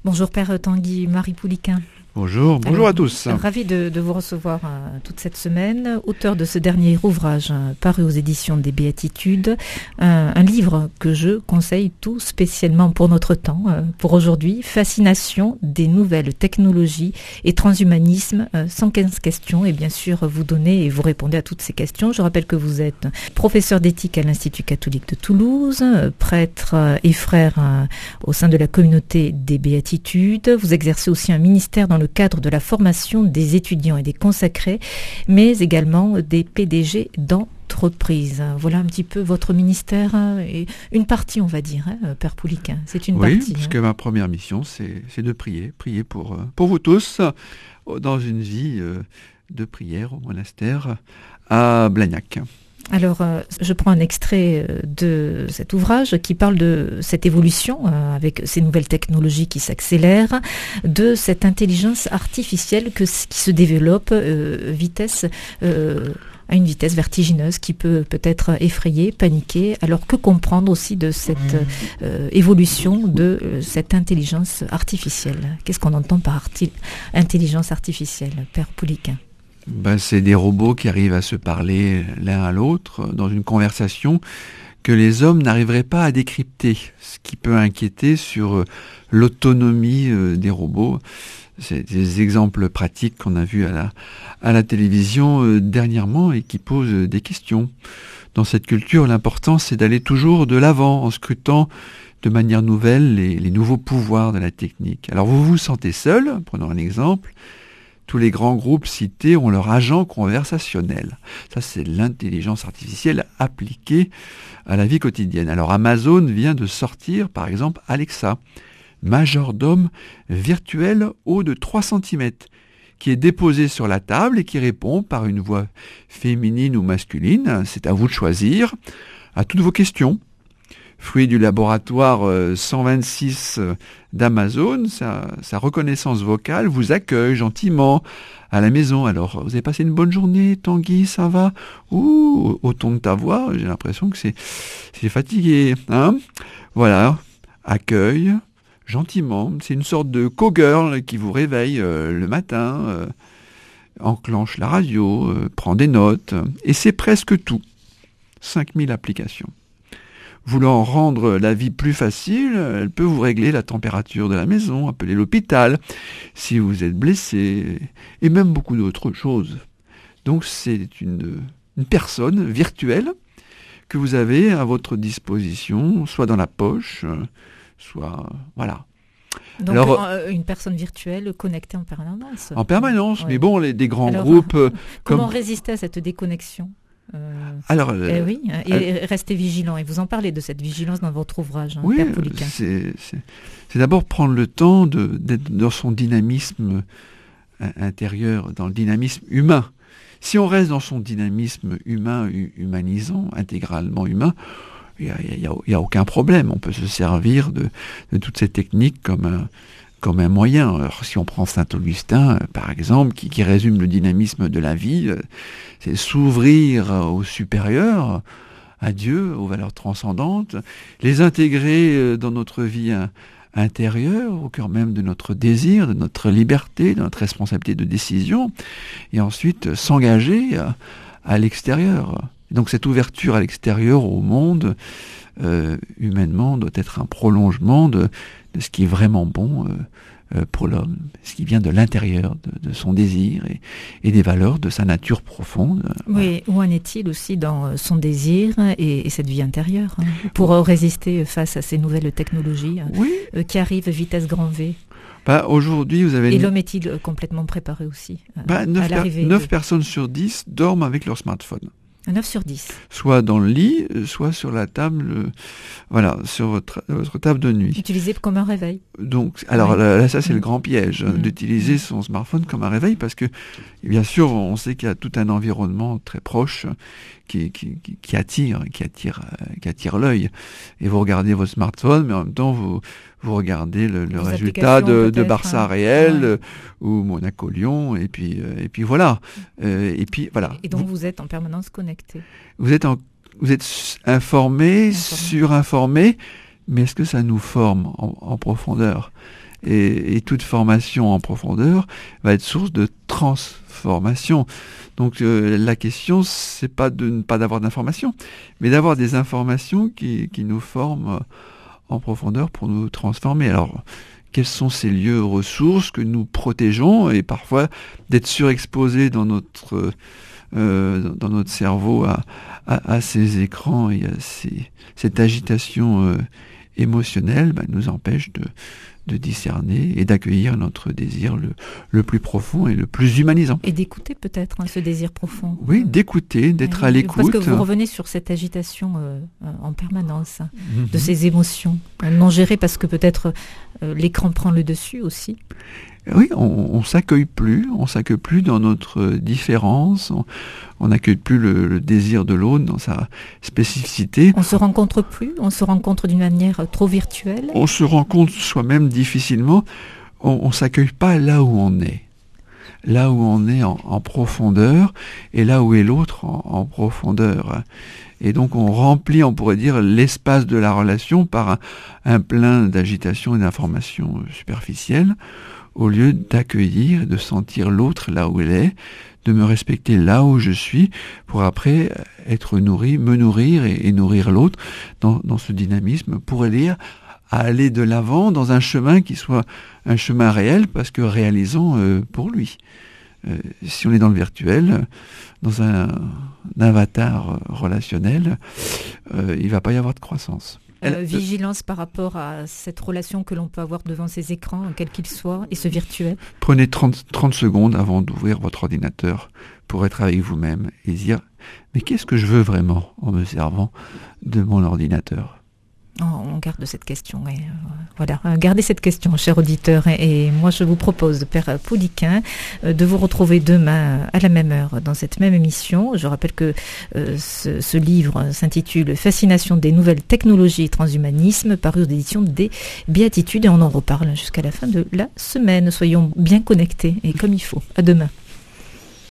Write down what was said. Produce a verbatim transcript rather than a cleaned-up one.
Bonjour Père Tanguy, Marie Pouliquin. Bonjour, bonjour Alors, à tous. Ravi de, de vous recevoir euh, toute cette semaine. Auteur de ce dernier ouvrage euh, paru aux éditions des Béatitudes, un, un livre que je conseille tout spécialement pour notre temps, euh, pour aujourd'hui, Fascination des nouvelles technologies et transhumanisme, euh, cent quinze questions. Et bien sûr, vous donnez et vous répondez à toutes ces questions. Je rappelle que vous êtes professeur d'éthique à l'Institut catholique de Toulouse, euh, prêtre euh, et frère euh, au sein de la communauté des Béatitudes. Vous exercez aussi un ministère dans le cadre de la formation des étudiants et des consacrés, mais également des P D G d'entreprises. Voilà un petit peu votre ministère, et une partie, on va dire, hein, Père Pouliquin. C'est une oui, partie. Oui, parce hein. que ma première mission, c'est, c'est de prier, prier pour, pour vous tous, dans une vie de prière au monastère à Blagnac. Alors, euh, je prends un extrait euh, de cet ouvrage qui parle de cette évolution euh, avec ces nouvelles technologies qui s'accélèrent, de cette intelligence artificielle que, qui se développe euh, vitesse, euh, à une vitesse vertigineuse qui peut peut-être effrayer, paniquer. Alors, que comprendre aussi de cette euh, évolution de euh, cette intelligence artificielle? Qu'est-ce qu'on entend par arti- intelligence artificielle, Père Pouliquin? Ben, c'est des robots qui arrivent à se parler l'un à l'autre dans une conversation que les hommes n'arriveraient pas à décrypter, ce qui peut inquiéter sur l'autonomie des robots. C'est des exemples pratiques qu'on a vus à la, à la télévision dernièrement et qui posent des questions. Dans cette culture, l'important c'est d'aller toujours de l'avant en scrutant de manière nouvelle les, les nouveaux pouvoirs de la technique. Alors vous vous sentez seul, prenons un exemple. Tous les grands groupes cités ont leur agent conversationnel. Ça, c'est l'intelligence artificielle appliquée à la vie quotidienne. Alors, Amazon vient de sortir, par exemple, Alexa, majordome virtuel haut de trois centimètres, qui est déposé sur la table et qui répond par une voix féminine ou masculine, c'est à vous de choisir, à toutes vos questions. Fruit du laboratoire cent vingt-six d'Amazon, sa, sa reconnaissance vocale vous accueille gentiment à la maison. Alors, vous avez passé une bonne journée, Tanguy, ça va? Ouh, au ton de ta voix, j'ai l'impression que c'est, c'est fatigué. Hein? Voilà, accueille gentiment. C'est une sorte de co-girl qui vous réveille euh, le matin, euh, enclenche la radio, euh, prend des notes, et c'est presque tout. cinq mille applications. Voulant rendre la vie plus facile, elle peut vous régler la température de la maison, appeler l'hôpital si vous êtes blessé, et même beaucoup d'autres choses. Donc c'est une, une personne virtuelle que vous avez à votre disposition, soit dans la poche, soit... voilà. Donc Alors, euh, une personne virtuelle connectée en permanence. En permanence, ouais. Mais bon, les, des grands Alors, groupes... Euh, comment comme... résister à cette déconnexion? Euh, Alors, euh, eh oui, et euh, restez vigilant. Et vous en parlez de cette vigilance dans votre ouvrage, hein, oui, Père Pouliquin. C'est, c'est, c'est d'abord prendre le temps de, d'être dans son dynamisme intérieur, dans le dynamisme humain. Si on reste dans son dynamisme humain, humanisant, intégralement humain, il n'y a, y a, y a aucun problème. On peut se servir de, de toutes ces techniques comme un, comme un moyen. Alors, si on prend Saint-Augustin, par exemple, qui, qui résume le dynamisme de la vie, c'est s'ouvrir au supérieur, à Dieu, aux valeurs transcendantes, les intégrer dans notre vie intérieure, au cœur même de notre désir, de notre liberté, de notre responsabilité de décision, et ensuite s'engager à, à l'extérieur. Donc cette ouverture à l'extérieur, au monde, euh, humainement, doit être un prolongement de, de ce qui est vraiment bon euh, euh, pour l'homme, ce qui vient de l'intérieur, de, de son désir et, et des valeurs de sa nature profonde. Oui, voilà. Où en est-il aussi dans son désir et, et cette vie intérieure, hein, pour résister face à ces nouvelles technologies oui. euh, qui arrivent vitesse grand V? Bah, aujourd'hui, vous avez... Et l'homme est-il complètement préparé aussi à, bah, neuf à l'arrivée per- neuf de... personnes sur dix dorment avec leur smartphone. neuf sur dix. Soit dans le lit, soit sur la table, euh, voilà, sur votre, votre table de nuit. Utilisé comme un réveil. Donc, alors oui. là, là, ça c'est mmh. le grand piège, mmh. d'utiliser mmh. son smartphone comme un réveil, parce que, bien sûr, on sait qu'il y a tout un environnement très proche qui, qui, qui, qui attire, qui attire, euh, qui attire l'œil. Et vous regardez votre smartphone, mais en même temps, vous, vous regardez le, le résultat de, de Barça hein. Réel ouais. ou Monaco-Lyon, et puis, euh, et puis voilà. Euh, et puis voilà. Et donc vous, vous êtes en permanence connecté. Vous êtes, en, vous êtes informé, informé, surinformé, mais est-ce que ça nous forme en, en profondeur ? Et, et toute formation en profondeur va être source de transformation. Donc euh, la question, c'est pas de ne pas d'avoir d'informations, mais d'avoir des informations qui, qui nous forment en profondeur pour nous transformer. Alors, quels sont ces lieux ressources que nous protégeons, et parfois d'être surexposés dans notre euh, dans notre cerveau à, à, à ces écrans et à ces, cette agitation euh, émotionnelle, bah, nous empêche de de discerner et d'accueillir notre désir le, le plus profond et le plus humanisant. Et d'écouter peut-être hein, ce désir profond. Oui, d'écouter, d'être oui, à l'écoute. Parce que vous revenez sur cette agitation euh, en permanence, mm-hmm. de ces émotions non gérées, parce que peut-être euh, l'écran prend le dessus aussi. Oui, on, on s'accueille plus, on s'accueille plus dans notre différence, on n'accueille plus le, le désir de l'autre dans sa spécificité. On se rencontre plus, on se rencontre d'une manière trop virtuelle. On se rencontre soi-même difficilement, on, on s'accueille pas là où on est. Là où on est en, en profondeur, et là où est l'autre en, en profondeur. Et donc on remplit, on pourrait dire, l'espace de la relation par un, un plein d'agitation et d'informations superficielles, au lieu d'accueillir, de sentir l'autre là où elle est, de me respecter là où je suis, pour après être nourri, me nourrir et, et nourrir l'autre dans, dans ce dynamisme, pour aller à aller de l'avant dans un chemin qui soit un chemin réel, parce que réalisant euh, pour lui. Euh, si on est dans le virtuel, dans un, un avatar relationnel, euh, il ne va pas y avoir de croissance. Euh, vigilance par rapport à cette relation que l'on peut avoir devant ces écrans, quel qu'il soit, et ce virtuel. Prenez trente, trente secondes avant d'ouvrir votre ordinateur pour être avec vous-même et dire « Mais qu'est-ce que je veux vraiment en me servant de mon ordinateur ?» On garde cette question, et euh, voilà, gardez cette question, chers auditeurs, et, et moi je vous propose, Père Pouliquen, euh, de vous retrouver demain à la même heure dans cette même émission. Je rappelle que euh, ce, ce livre s'intitule « Fascination des nouvelles technologies et transhumanisme », paru aux éditions des Béatitudes, et on en reparle jusqu'à la fin de la semaine. Soyons bien connectés et comme il faut. À demain.